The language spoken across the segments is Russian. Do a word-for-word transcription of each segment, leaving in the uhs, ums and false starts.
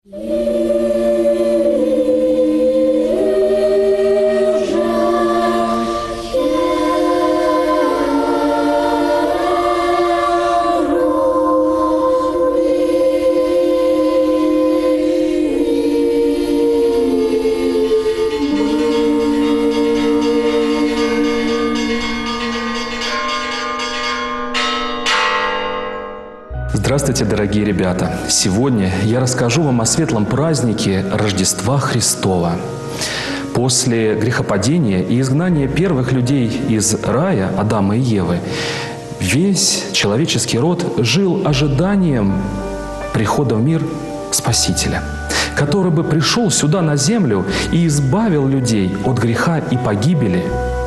Здравствуйте, дорогие ребята! Сегодня я расскажу вам о светлом празднике Рождества Христова. После грехопадения и изгнания первых людей из рая, Адама и Евы, весь человеческий род жил ожиданием прихода в мир Спасителя, который бы пришел сюда на землю и избавил людей от греха и погибели,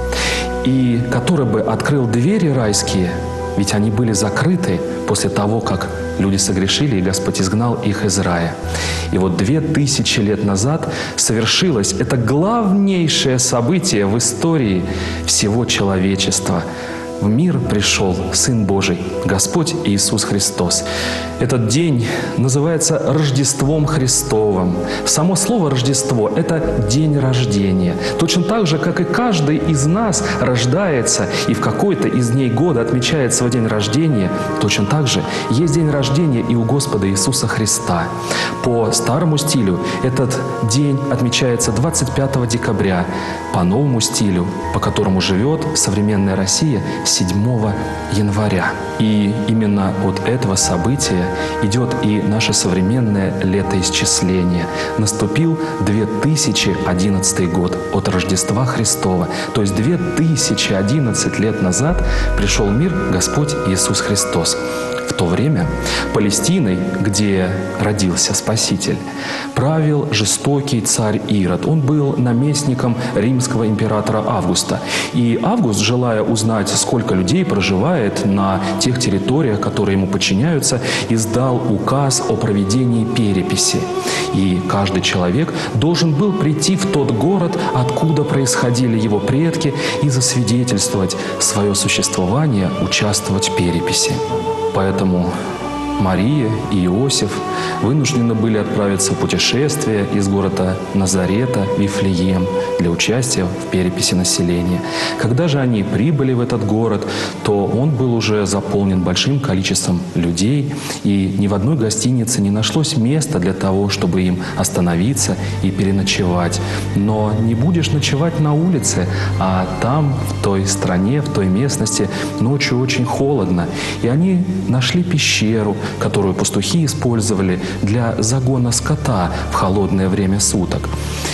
и который бы открыл двери райские, ведь они были закрыты после того, как люди согрешили, и Господь изгнал их из рая. И вот две тысячи лет назад совершилось это главнейшее событие в истории всего человечества. В мир пришел Сын Божий, Господь Иисус Христос. Этот день называется Рождеством Христовым. Само слово «Рождество» — это день рождения. Точно так же, как и каждый из нас рождается и в какой-то из дней года отмечает свой день рождения, точно так же есть день рождения и у Господа Иисуса Христа. По старому стилю этот день отмечается двадцать пятого декабря, по новому стилю, по которому живет современная Россия, седьмого января. И именно от этого события идет и наше современное летоисчисление. Наступил две тысячи одиннадцатый год от Рождества Христова. То есть две тысячи одиннадцать лет назад пришел в мир Господь Иисус Христос. В то время Палестиной, где родился Спаситель, правил жестокий царь Ирод. Он был наместником римского императора Августа. И Август, желая узнать, сколько людей проживает на тех территориях, которые ему подчиняются, издал указ о проведении переписи. И каждый человек должен был прийти в тот город, откуда происходили его предки, и засвидетельствовать свое существование, участвовать в переписи. Поэтому Мария и Иосиф вынуждены были отправиться в путешествие из города Назарета в Вифлеем для участия в переписи населения. Когда же они прибыли в этот город, то он был уже заполнен большим количеством людей, и ни в одной гостинице не нашлось места для того, чтобы им остановиться и переночевать. Но не будешь ночевать на улице, а там, в той стране, в той местности ночью очень холодно. И они нашли пещеру, которую пастухи использовали для загона скота в холодное время суток.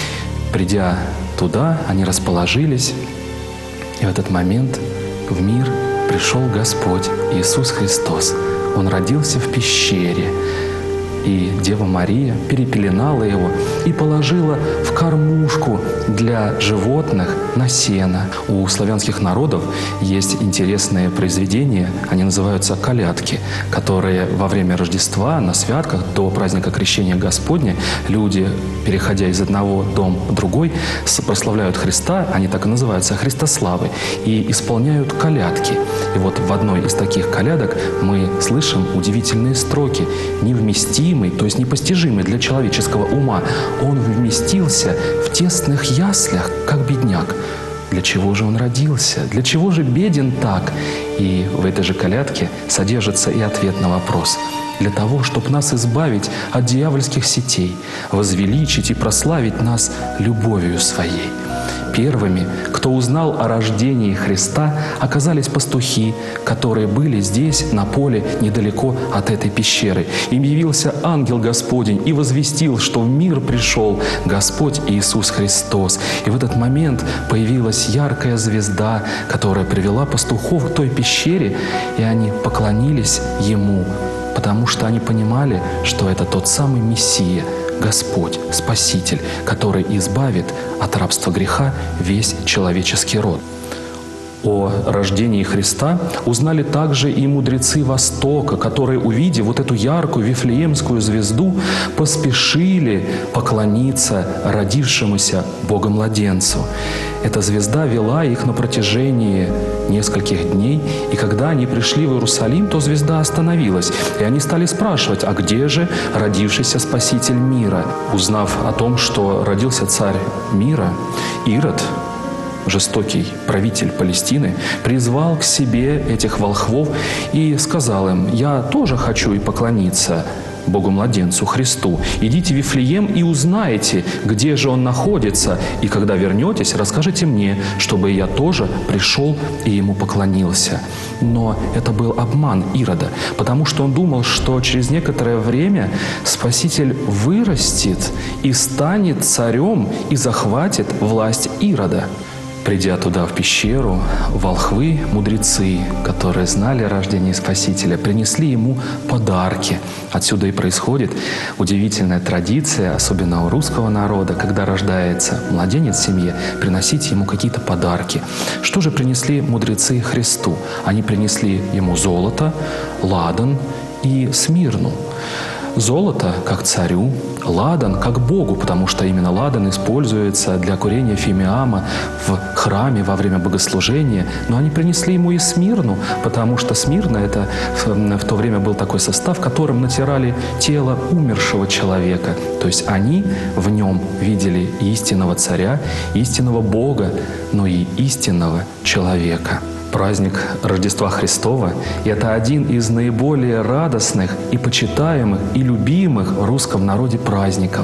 Придя туда, они расположились, и в этот момент в мир пришел Господь Иисус Христос. Он родился в пещере, и Дева Мария перепеленала его и положила в кормушку для животных на сено. У славянских народов есть интересные произведения, они называются колядки, которые во время Рождества, на святках, до праздника Крещения Господня, люди, переходя из одного дома в другой, прославляют Христа, они так и называются, Христославы, и исполняют колядки. И вот в одной из таких колядок мы слышим удивительные строки: «Невместимый», то есть непостижимый для человеческого ума, он вместился в тесных яслях, как бедняк. Для чего же он родился? Для чего же беден так? И в этой же колядке содержится и ответ на вопрос. Для того, чтобы нас избавить от дьявольских сетей, возвеличить и прославить нас любовью Своей. Первыми, кто узнал о рождении Христа, оказались пастухи, которые были здесь, на поле, недалеко от этой пещеры. Им явился ангел Господень и возвестил, что в мир пришел Господь Иисус Христос. И в этот момент появилась яркая звезда, которая привела пастухов к той пещере, и они поклонились Ему, потому что они понимали, что это тот самый Мессия, Господь, Спаситель, который избавит от рабства греха весь человеческий род. О рождении Христа узнали также и мудрецы Востока, которые, увидев вот эту яркую вифлеемскую звезду, поспешили поклониться родившемуся Богомладенцу. Эта звезда вела их на протяжении нескольких дней, и когда они пришли в Иерусалим, то звезда остановилась, и они стали спрашивать, а где же родившийся Спаситель мира? Узнав о том, что родился царь мира, Ирод, жестокий правитель Палестины, призвал к себе этих волхвов и сказал им: «Я тоже хочу и поклониться Богу-младенцу Христу. Идите в Вифлеем и узнаете, где же Он находится, и когда вернетесь, расскажите мне, чтобы я тоже пришел и Ему поклонился». Но это был обман Ирода, потому что он думал, что через некоторое время Спаситель вырастет и станет царем и захватит власть Ирода. Придя туда, в пещеру, волхвы, мудрецы, которые знали о рождении Спасителя, принесли ему подарки. Отсюда и происходит удивительная традиция, особенно у русского народа, когда рождается младенец в семье, приносить ему какие-то подарки. Что же принесли мудрецы Христу? Они принесли ему золото, ладан и смирну. Золото как царю, ладан как Богу, потому что именно ладан используется для курения фимиама в храме во время богослужения. Но они принесли ему и смирну, потому что смирна — это в то время был такой состав, которым натирали тело умершего человека. То есть они в нем видели истинного царя, истинного Бога, но и истинного человека. Праздник Рождества Христова – это один из наиболее радостных и почитаемых и любимых в русском народе праздников.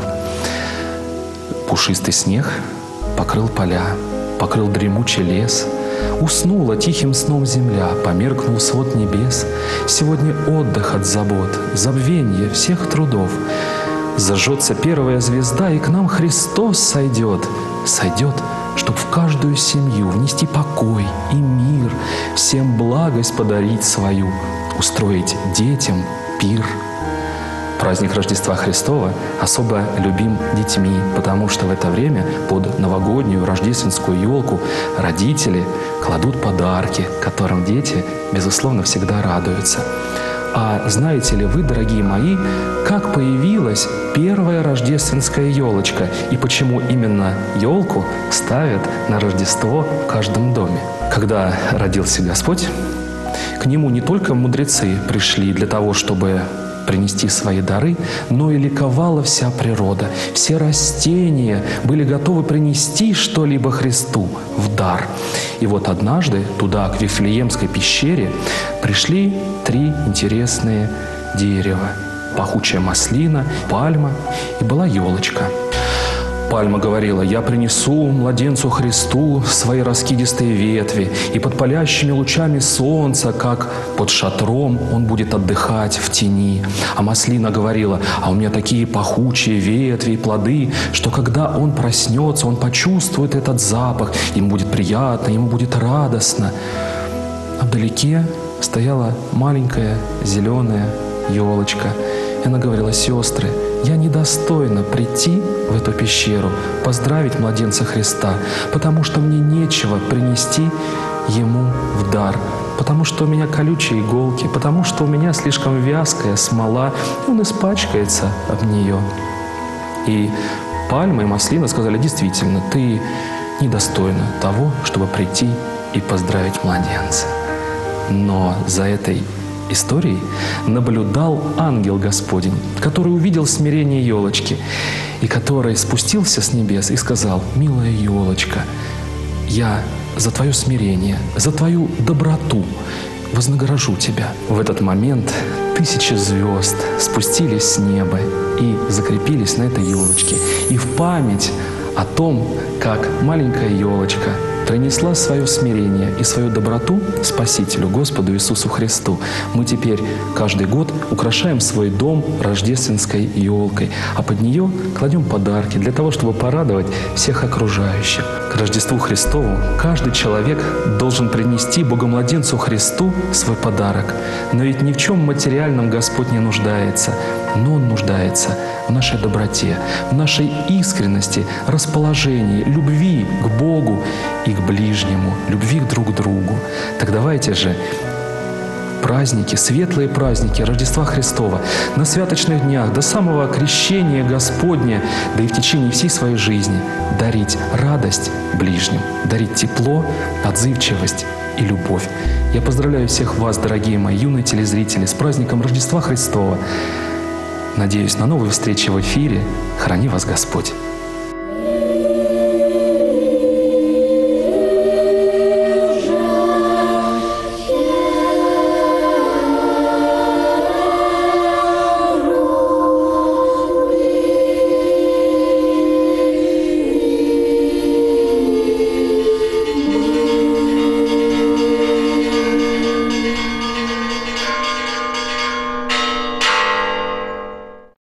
Пушистый снег покрыл поля, покрыл дремучий лес, уснула тихим сном земля, померкнул свод небес. Сегодня отдых от забот, забвенье всех трудов. Зажжется первая звезда, и к нам Христос сойдет, сойдет, чтоб в каждую семью внести покой и мир, всем благость подарить свою, устроить детям пир. Праздник Рождества Христова особо любим детьми, потому что в это время под новогоднюю рождественскую елку родители кладут подарки, которым дети, безусловно, всегда радуются. А знаете ли вы, дорогие мои, как появилась первая рождественская елочка и почему именно елку ставят на Рождество в каждом доме? Когда родился Господь, к Нему не только мудрецы пришли для того, чтобы принести свои дары, но и ликовала вся природа. Все растения были готовы принести что-либо Христу в дар. И вот однажды туда, к Вифлеемской пещере, пришли три интересные дерева. Пахучая маслина, пальма и была елочка. Пальма говорила: «Я принесу младенцу Христу свои раскидистые ветви, и под палящими лучами солнца, как под шатром, он будет отдыхать в тени». А маслина говорила: «А у меня такие пахучие ветви и плоды, что когда он проснется, он почувствует этот запах, ему будет приятно, ему будет радостно». А вдалеке стояла маленькая зеленая елочка. И она говорила: «Сестры, я недостойна прийти в эту пещеру, поздравить младенца Христа, потому что мне нечего принести Ему в дар, потому что у меня колючие иголки, потому что у меня слишком вязкая смола, и он испачкается об нее». И пальма и маслина сказали: «Действительно, ты недостойна того, чтобы прийти и поздравить младенца». Но за этой историей наблюдал ангел Господень, который увидел смирение елочки и который спустился с небес и сказал: «Милая елочка, я за твое смирение, за твою доброту вознагражу тебя». В этот момент тысячи звезд спустились с неба и закрепились на этой елочке. И в память о том, как маленькая елочка принесла свое смирение и свою доброту Спасителю, Господу Иисусу Христу, мы теперь каждый год украшаем свой дом рождественской елкой, а под нее кладем подарки для того, чтобы порадовать всех окружающих. К Рождеству Христову каждый человек должен принести Богомладенцу Христу свой подарок. Но ведь ни в чем материальном Господь не нуждается, но Он нуждается в нашей доброте, в нашей искренности, расположении, любви к Богу и к ближнему, любви друг к другу. Так давайте же праздники, светлые праздники Рождества Христова на святочных днях до самого крещения Господня, да и в течение всей своей жизни дарить радость ближним, дарить тепло, отзывчивость и любовь. Я поздравляю всех вас, дорогие мои юные телезрители, с праздником Рождества Христова. Надеюсь на новые встречи в эфире. Храни вас Господь!